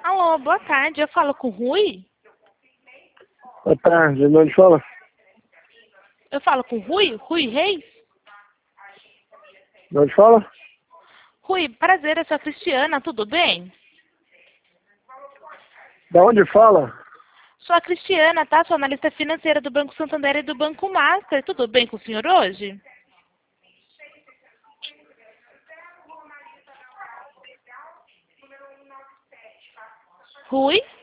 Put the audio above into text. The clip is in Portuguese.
Alô, boa tarde. Eu falo com o Rui? Boa tarde, de onde fala? Eu falo com o Rui? Rui Reis? De onde fala? Rui, prazer, eu sou a Cristiana, tudo bem? Da onde fala? Sou a Cristiana, tá? Sou analista financeira do Banco Santander e do Banco Master. Tudo bem com o senhor hoje? Rui?